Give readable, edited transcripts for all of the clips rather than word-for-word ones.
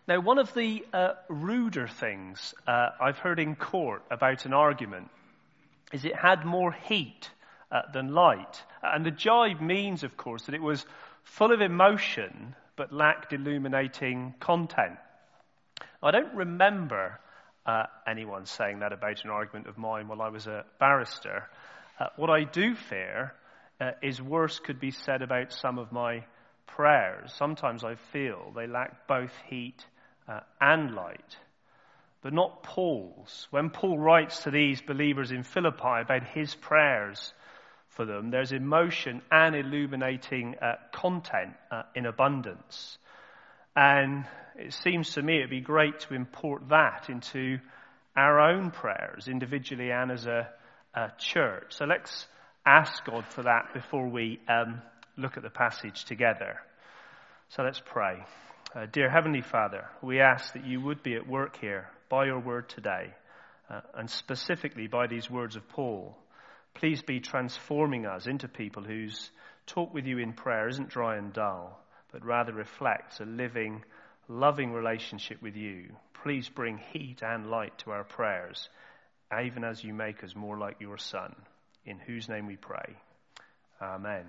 Now, one of the ruder things I've heard in court about an argument is it had more heat than light. And the jibe means, of course, that it was full of emotion but lacked illuminating content. I don't remember anyone saying that about an argument of mine while I was a barrister. What I do fear is worse could be said about some of my prayers. Sometimes I feel they lack both heat and light, but not Paul's. When Paul writes to these believers in Philippi about his prayers for them, there's emotion and illuminating content in abundance. And it seems to me it'd be great to import that into our own prayers, individually and as a church. So let's ask God for that before we look at the passage together. So let's pray. Dear Heavenly Father, we ask that you would be at work here by your word today, and specifically by these words of Paul. Please be transforming us into people whose talk with you in prayer isn't dry and dull, but rather reflects a living, loving relationship with you. Please bring heat and light to our prayers, even as you make us more like your Son, in whose name we pray. Amen.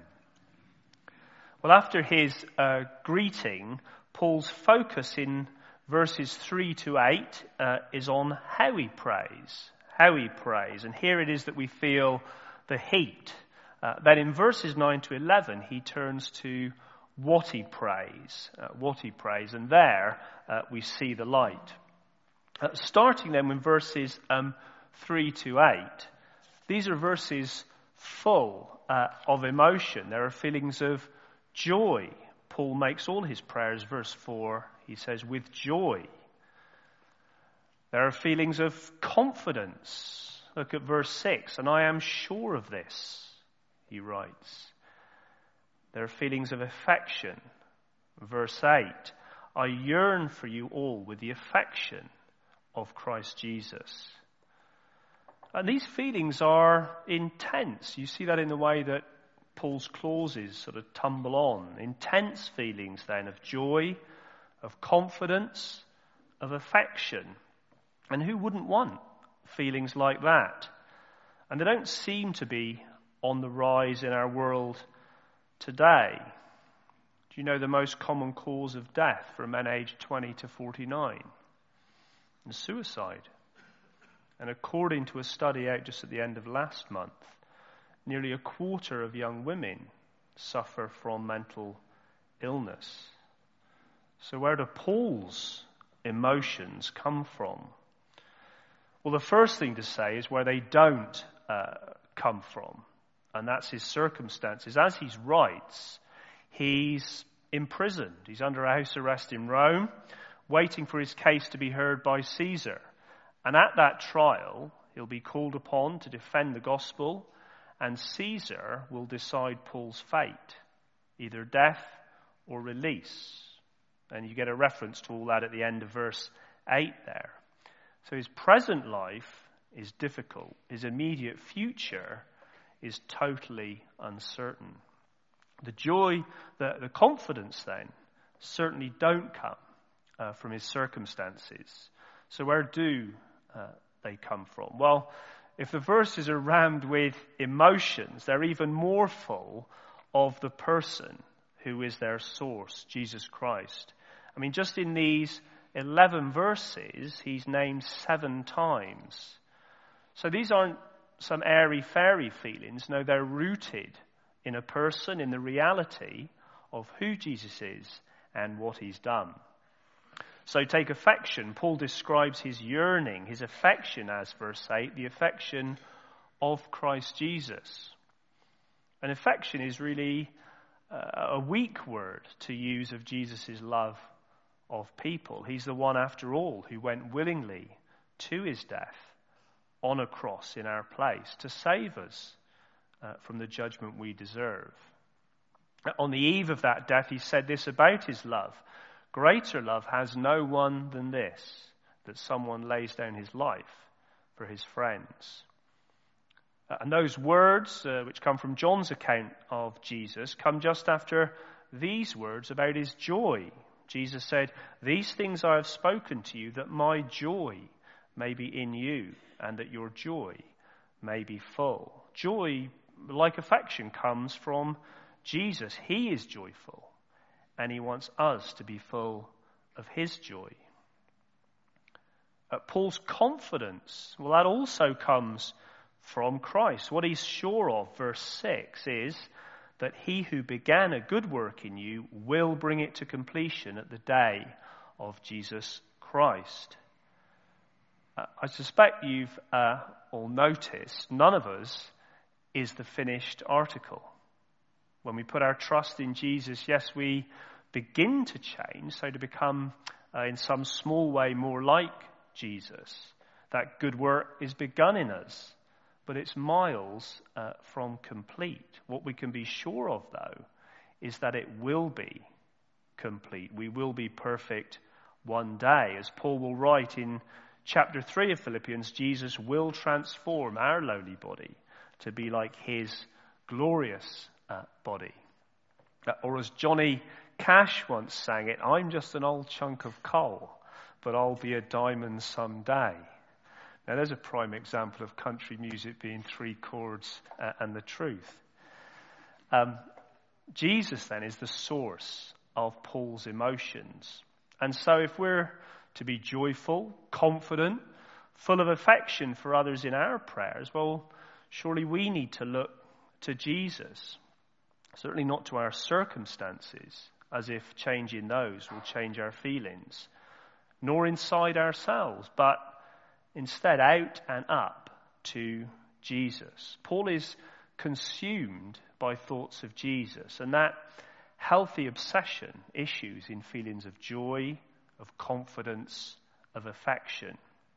Well, after his greeting, Paul's focus in verses 3 to 8 is on how he prays. How he prays. And here it is that we feel the heat. Then in verses 9 to 11, he turns to what he prays. And there we see the light. Starting then with verses 3 to 8, these are verses full of emotion. There are feelings of joy. Paul makes all his prayers, verse 4, he says, with joy. There are feelings of confidence. Look at verse 6, and I am sure of this, he writes. There are feelings of affection. Verse 8, I yearn for you all with the affection of Christ Jesus. And these feelings are intense. You see that in the way that Paul's clauses sort of tumble on. Intense feelings then of joy, of confidence, of affection. And who wouldn't want feelings like that? And they don't seem to be on the rise in our world today. Do you know the most common cause of death for men aged 20 to 49? And suicide. And according to a study out just at the end of last month, nearly a quarter of young women suffer from mental illness. So where do Paul's emotions come from? Well, the first thing to say is where they don't come from, and that's his circumstances. As he writes, he's imprisoned. He's under a house arrest in Rome, waiting for his case to be heard by Caesar. And at that trial, he'll be called upon to defend the gospel, and Caesar will decide Paul's fate, either death or release. And you get a reference to all that at the end of verse 8 there. So his present life is difficult. His immediate future is totally uncertain. The joy, the confidence then, certainly don't come from his circumstances. So where do they come from? Well, if the verses are rammed with emotions, they're even more full of the person who is their source, Jesus Christ. I mean, just in these 11 verses, he's named 7 times. So these aren't some airy-fairy feelings. No, they're rooted in a person, in the reality of who Jesus is and what he's done. So take affection. Paul describes his yearning, his affection as, verse 8, the affection of Christ Jesus. And affection is really a weak word to use of Jesus' love of people. He's the one, after all, who went willingly to his death on a cross in our place to save us from the judgment we deserve. On the eve of that death, he said this about his love: greater love has no one than this, that someone lays down his life for his friends. And those words, which come from John's account of Jesus, come just after these words about his joy. Jesus said, "These things I have spoken to you, that my joy may be in you, and that your joy may be full." Joy, like affection, comes from Jesus. He is joyful, and he wants us to be full of his joy. Paul's confidence, well, that also comes from Christ. What he's sure of, verse 6, is that he who began a good work in you will bring it to completion at the day of Jesus Christ. I suspect you've all noticed none of us is the finished article. When we put our trust in Jesus, yes, we begin to change, so to become in some small way more like Jesus. That good work is begun in us, but it's miles from complete. What we can be sure of, though, is that it will be complete. We will be perfect one day. As Paul will write in chapter 3 of Philippians, Jesus will transform our lowly body to be like his glorious body. Or as Johnny Cash once sang it, "I'm just an old chunk of coal, but I'll be a diamond someday." Now there's a prime example of country music being three chords and the truth. Jesus then is the source of Paul's emotions. And so if we're to be joyful, confident, full of affection for others in our prayers, well, surely we need to look to Jesus. Certainly not to our circumstances, as if changing those will change our feelings, nor inside ourselves, but instead out and up to Jesus. Paul is consumed by thoughts of Jesus, and that healthy obsession issues in feelings of joy, of confidence, of affection.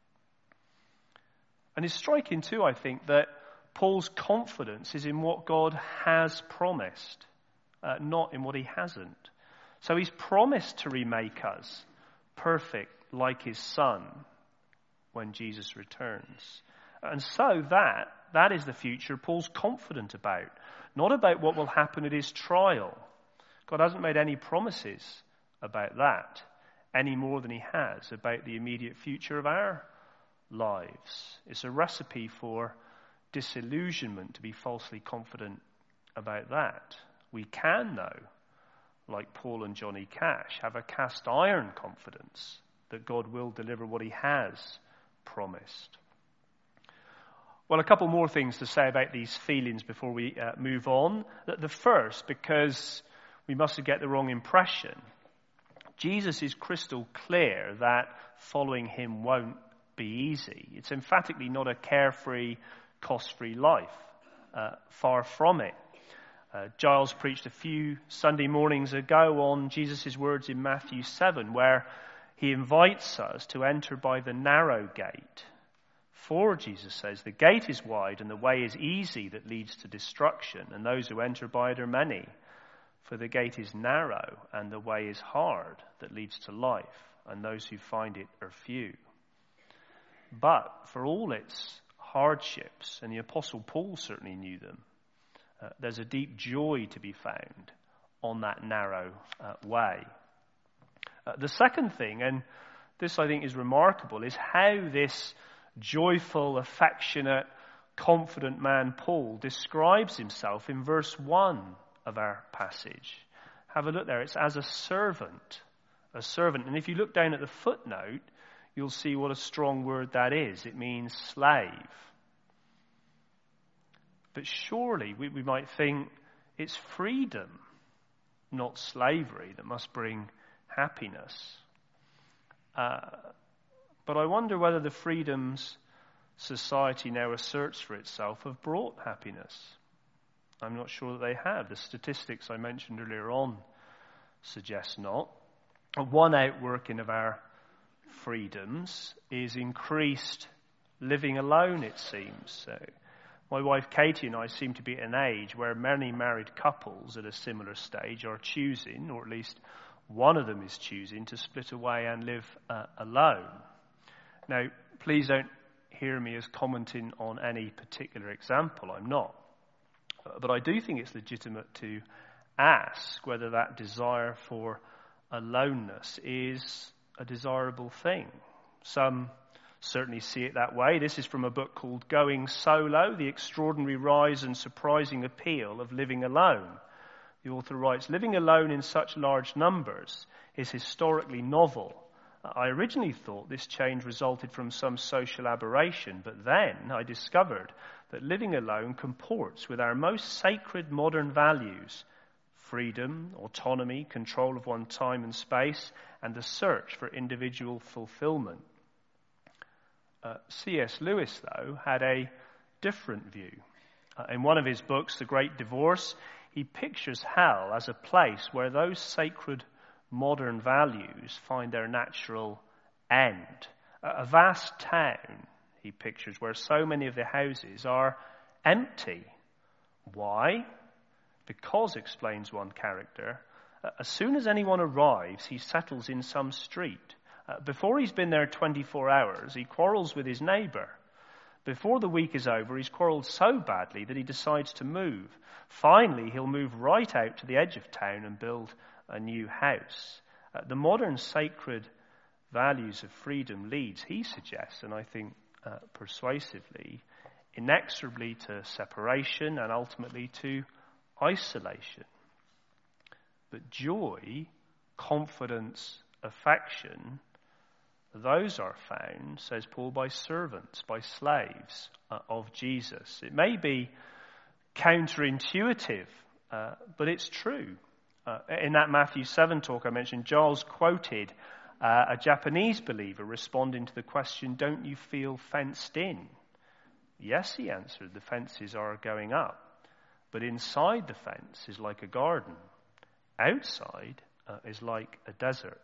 And it's striking too, I think, that Paul's confidence is in what God has promised, not in what he hasn't. So he's promised to remake us perfect like his Son when Jesus returns. And so that is the future Paul's confident about, not about what will happen at his trial. God hasn't made any promises about that, any more than he has about the immediate future of our lives. It's a recipe for disillusionment to be falsely confident about that. We can, though, like Paul and Johnny Cash, have a cast iron confidence that God will deliver what he has promised. Well, a couple more things to say about these feelings before we move on. The first, because we mustn't get the wrong impression, Jesus is crystal clear that following him won't be easy. It's emphatically not a carefree, cost-free life. Far from it. Giles preached a few Sunday mornings ago on Jesus' words in Matthew 7, where he invites us to enter by the narrow gate. For, Jesus says, the gate is wide and the way is easy that leads to destruction, and those who enter by it are many. For the gate is narrow and the way is hard that leads to life, and those who find it are few. But for all its hardships, and the Apostle Paul certainly knew them, there's a deep joy to be found on that narrow way. The second thing, and this I think is remarkable, is how this joyful, affectionate, confident man Paul describes himself in verse 1 of our passage. Have a look there. It's as a servant. A servant. And if you look down at the footnote, you'll see what a strong word that is. It means slave. But surely we might think it's freedom, not slavery, that must bring happiness. But I wonder whether the freedoms society now asserts for itself have brought happiness. I'm not sure that they have. The statistics I mentioned earlier on suggest not. One outworking of our freedoms is increased living alone, it seems. So my wife Katie and I seem to be at an age where many married couples at a similar stage are choosing, or at least one of them is choosing, to split away and live alone. Now, please don't hear me as commenting on any particular example. I'm not. But I do think it's legitimate to ask whether that desire for aloneness is a desirable thing. Some certainly see it that way. This is from a book called Going Solo, The Extraordinary Rise and Surprising Appeal of Living Alone. The author writes, living alone in such large numbers is historically novel. I originally thought this change resulted from some social aberration, but then I discovered that living alone comports with our most sacred modern values: freedom, autonomy, control of one's time and space, and the search for individual fulfillment. C.S. Lewis, though, had a different view. In one of his books, The Great Divorce, he pictures hell as a place where those sacred modern values find their natural end. A vast town, he pictures, where so many of the houses are empty. Why? Because, explains one character, as soon as anyone arrives, he settles in some street. Before he's been there 24 hours, he quarrels with his neighbour. Before the week is over, he's quarrelled so badly that he decides to move. Finally, he'll move right out to the edge of town and build a new house. The modern sacred values of freedom leads, he suggests, and I think persuasively, inexorably to separation and ultimately to isolation. But joy, confidence, affection, those are found, says Paul, by servants, by slaves of Jesus. It may be counterintuitive, but it's true. In that Matthew 7 talk I mentioned, Giles quoted a Japanese believer responding to the question, "Don't you feel fenced in?" Yes, he answered, the fences are going up, but inside the fence is like a garden. Outside is like a desert.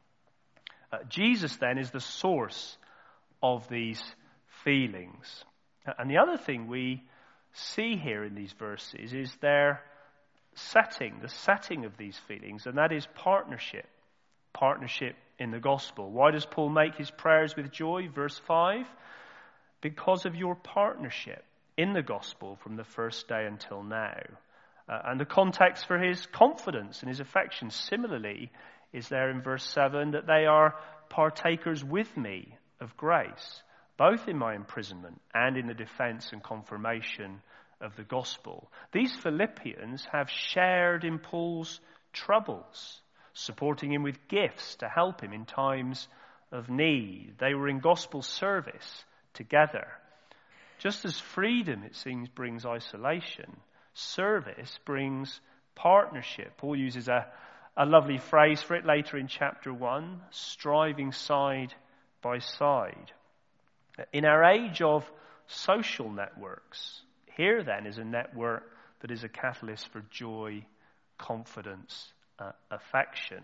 Jesus then is the source of these feelings. And the other thing we see here in these verses is their setting, the setting of these feelings, and that is partnership. Partnership in the gospel. Why does Paul make his prayers with joy? Verse 5, because of your partnership in the gospel from the first day until now. And the context for his confidence and his affection similarly is there in verse 7, that they are partakers with me of grace, both in my imprisonment and in the defense and confirmation of the gospel. These Philippians have shared in Paul's troubles, supporting him with gifts to help him in times of need. They were in gospel service together. Just as freedom, it seems, brings isolation, service brings partnership. Paul uses a lovely phrase for it later in chapter 1, striving side by side. In our age of social networks, here then is a network that is a catalyst for joy, confidence, affection.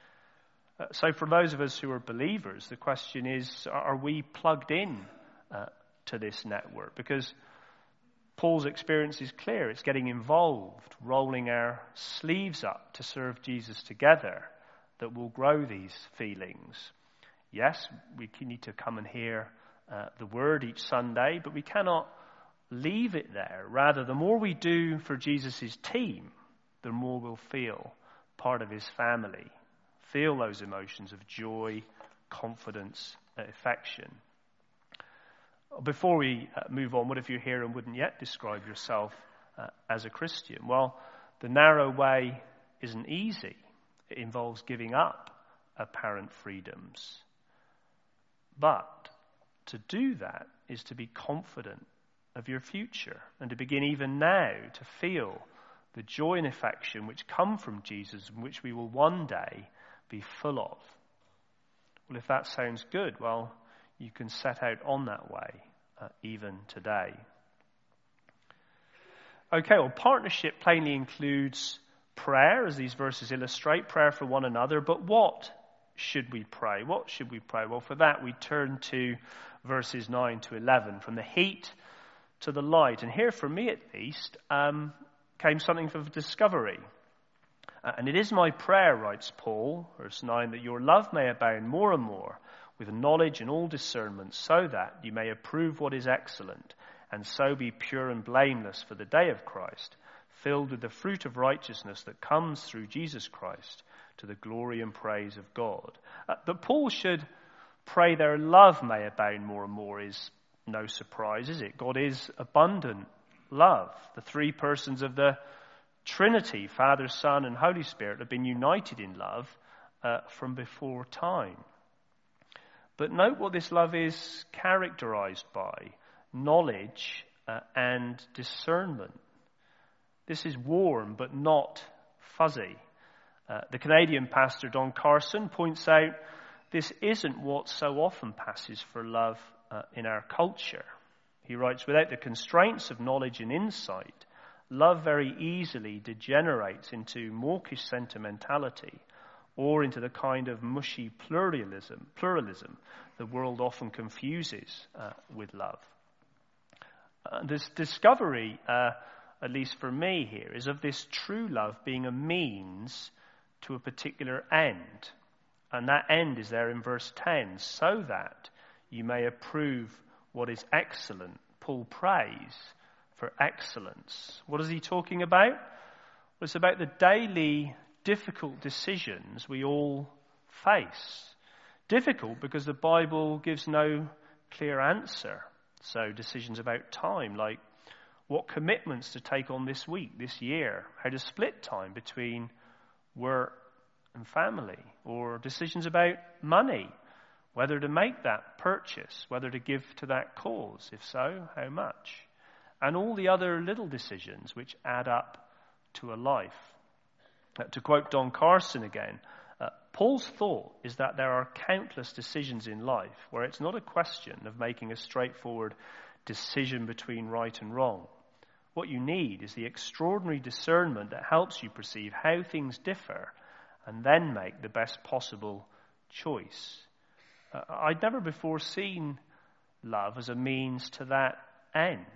So for those of us who are believers, the question is, are we plugged in to this network? Because Paul's experience is clear. It's getting involved, rolling our sleeves up to serve Jesus together that will grow these feelings. Yes, we need to come and hear the word each Sunday, but we cannot leave it there. Rather, the more we do for Jesus' team, the more we'll feel part of his family, feel those emotions of joy, confidence, affection. Before we move on, what if you're here and wouldn't yet describe yourself as a Christian? Well, the narrow way isn't easy. It involves giving up apparent freedoms. But to do that is to be confident of your future and to begin even now to feel the joy and affection which come from Jesus and which we will one day be full of. Well, if that sounds good, well, you can set out on that way even today. Okay, well, partnership plainly includes prayer, as these verses illustrate, prayer for one another. But what should we pray? What should we pray? Well, for that we turn to verses 9 to 11, from the heat to the light. And here, for me at least, came something of discovery. And it is my prayer, writes Paul, verse 9, that your love may abound more and more with knowledge and all discernment, so that you may approve what is excellent, and so be pure and blameless for the day of Christ, filled with the fruit of righteousness that comes through Jesus Christ, to the glory and praise of God. That Paul should pray their love may abound more and more is no surprise, is it? God is abundant love. The three persons of the Trinity, Father, Son, and Holy Spirit, have been united in love from before time. But note what this love is characterized by: knowledge and discernment. This is warm but not fuzzy. The Canadian pastor Don Carson points out this isn't what so often passes for love in our culture. He writes, without the constraints of knowledge and insight, love very easily degenerates into mawkish sentimentality or into the kind of mushy pluralism the world often confuses with love. This discovery, at least for me here, is of this true love being a means to a particular end. And that end is there in verse 10, so that you may approve what is excellent. Paul prays for excellence. What is he talking about? Well, it's about the daily difficult decisions we all face. Difficult because the Bible gives no clear answer. So decisions about time, like what commitments to take on this week, this year, how to split time between work and family, or decisions about money, whether to make that purchase, whether to give to that cause, if so, how much, and all the other little decisions which add up to a life. To quote Don Carson again, Paul's thought is that there are countless decisions in life where it's not a question of making a straightforward decision between right and wrong. What you need is the extraordinary discernment that helps you perceive how things differ and then make the best possible choice. I'd never before seen love as a means to that end.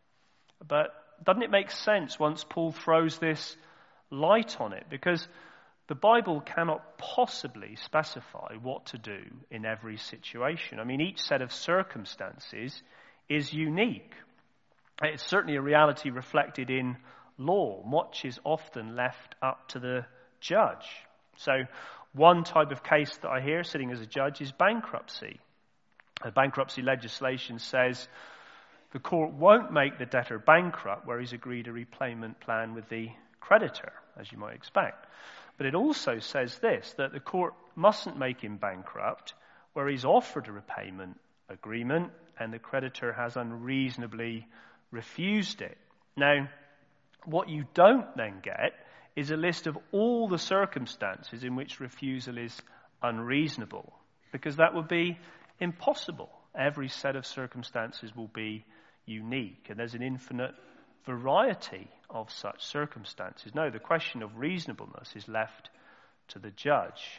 But doesn't it make sense once Paul throws this light on it? Because the Bible cannot possibly specify what to do in every situation. I mean, each set of circumstances is unique. It's certainly a reality reflected in law. Much is often left up to the judge. So one type of case that I hear sitting as a judge is bankruptcy. Bankruptcy legislation says the court won't make the debtor bankrupt where he's agreed a repayment plan with the creditor, as you might expect. But it also says this, that the court mustn't make him bankrupt where he's offered a repayment agreement and the creditor has unreasonably refused it. Now, what you don't then get is a list of all the circumstances in which refusal is unreasonable, because that would be impossible. Every set of circumstances will be unique, and there's an infinite variety of such circumstances. No, the question of reasonableness is left to the judge.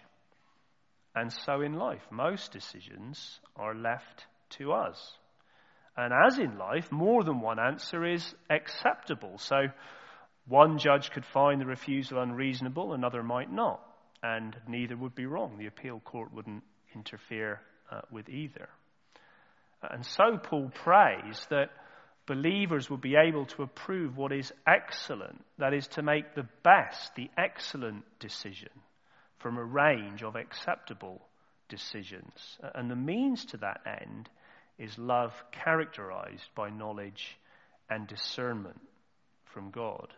And so in life, most decisions are left to us. And as in life, more than one answer is acceptable. So one judge could find the refusal unreasonable, another might not. And neither would be wrong. The appeal court wouldn't interfere with either. And so Paul prays that believers will be able to approve what is excellent, that is, to make the best, the excellent decision from a range of acceptable decisions. And the means to that end is love characterized by knowledge and discernment from God.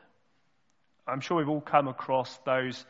I'm sure we've all come across those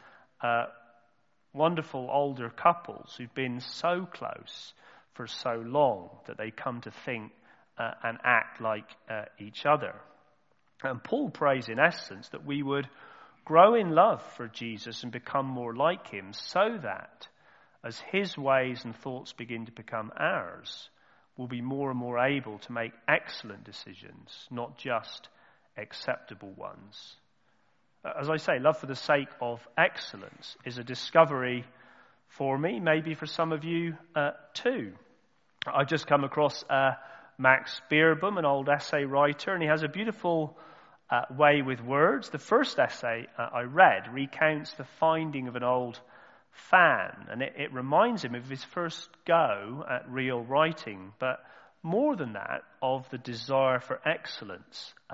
wonderful older couples who've been so close for so long that they come to think and act like each other. And Paul prays in essence that we would grow in love for Jesus and become more like him, so that as his ways and thoughts begin to become ours, we'll be more and more able to make excellent decisions, not just acceptable ones. As I say, love for the sake of excellence is a discovery for me, maybe for some of you too. I've just come across Max Beerbohm, an old essay writer, and he has a beautiful way with words. The first essay I read recounts the finding of an old fan, and it reminds him of his first go at real writing, but more than that, of the desire for excellence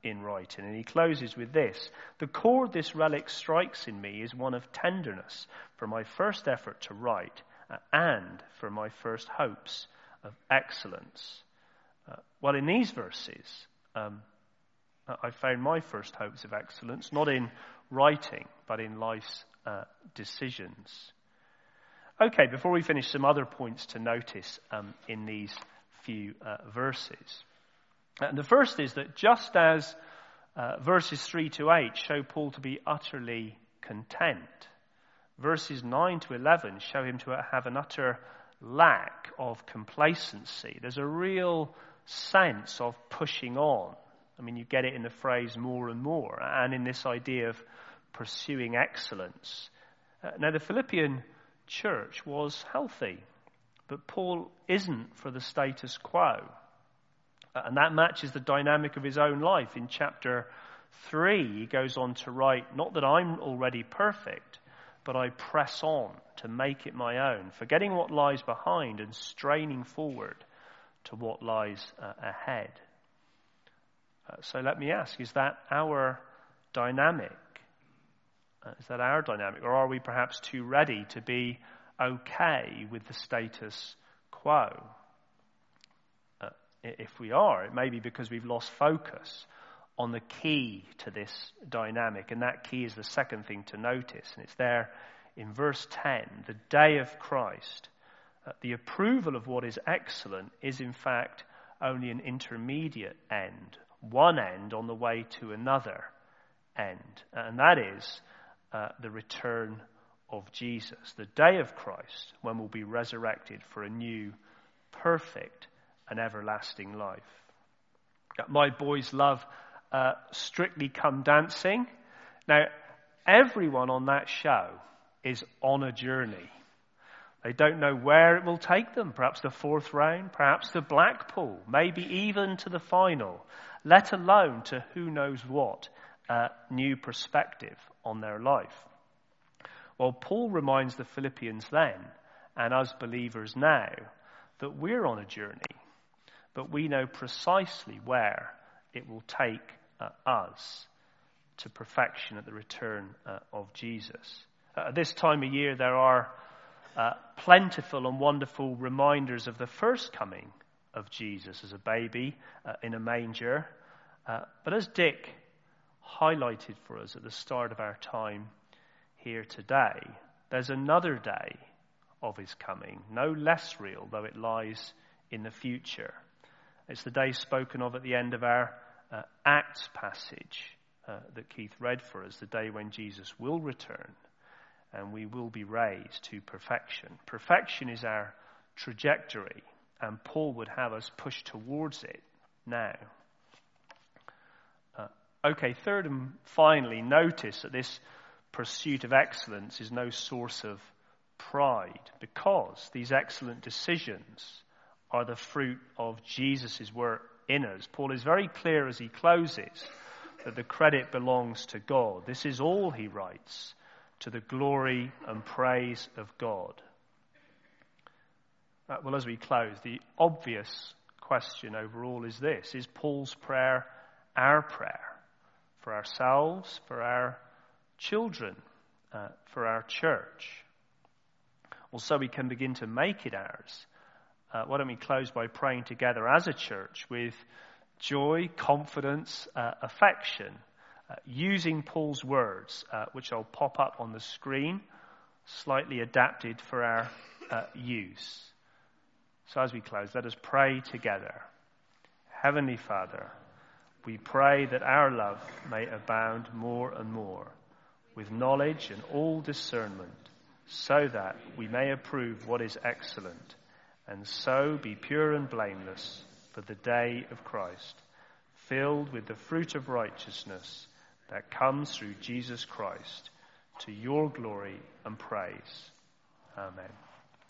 in writing. And he closes with this: the chord this relic strikes in me is one of tenderness for my first effort to write and for my first hopes of excellence. Well, in these verses, I found my first hopes of excellence, not in writing, but in life's decisions. Okay, before we finish, some other points to notice in these few verses. And the first is that just as verses 3 to 8 show Paul to be utterly content, verses 9 to 11 show him to have an utter lack of complacency. There's a real sense of pushing on. I mean, you get it in the phrase more and more, and in this idea of pursuing excellence. Now, the Philippian church was healthy, but Paul isn't for the status quo. And that matches the dynamic of his own life. In chapter 3, he goes on to write, not that I'm already perfect, but I press on to make it my own, forgetting what lies behind and straining forward to what lies ahead. So let me ask, is that our dynamic? Is that our dynamic? Or are we perhaps too ready to be okay with the status quo? If we are, it may be because we've lost focus on the key to this dynamic. And that key is the second thing to notice. And it's there in verse 10, the day of Christ. The approval of what is excellent is in fact only an intermediate end. One end on the way to another end. And that is the return of Jesus. The day of Christ, when we'll be resurrected for a new, perfect, and everlasting life. My boys love Strictly Come Dancing. Now, everyone on that show is on a journey. They don't know where it will take them. Perhaps the fourth round, perhaps to Blackpool, maybe even to the final, let alone to who knows what new perspective on their life. Well, Paul reminds the Philippians then, and us believers now, that we're on a journey, but we know precisely where it will take us to perfection at the return of Jesus. At this time of year, there are plentiful and wonderful reminders of the first coming of Jesus as a baby in a manger. But as Dick highlighted for us at the start of our time here today, there's another day of his coming, no less real, though it lies in the future. It's the day spoken of at the end of our Acts passage that Keith read for us, the day when Jesus will return and we will be raised to perfection. Perfection is our trajectory, and Paul would have us push towards it now. Okay, third and finally, notice that this pursuit of excellence is no source of pride, because these excellent decisions are the fruit of Jesus' work in us. Paul is very clear as he closes that the credit belongs to God. This is all, he writes, to the glory and praise of God. Well, as we close, the obvious question overall is this: is Paul's prayer our prayer for ourselves, for our children, for our church? Well, so we can begin to make it ours. Why don't we close by praying together as a church with joy, confidence, affection, using Paul's words, which I'll pop up on the screen, slightly adapted for our use. So as we close, let us pray together. Heavenly Father, we pray that our love may abound more and more with knowledge and all discernment, so that we may approve what is excellent, and so be pure and blameless for the day of Christ, filled with the fruit of righteousness that comes through Jesus Christ, to your glory and praise. Amen.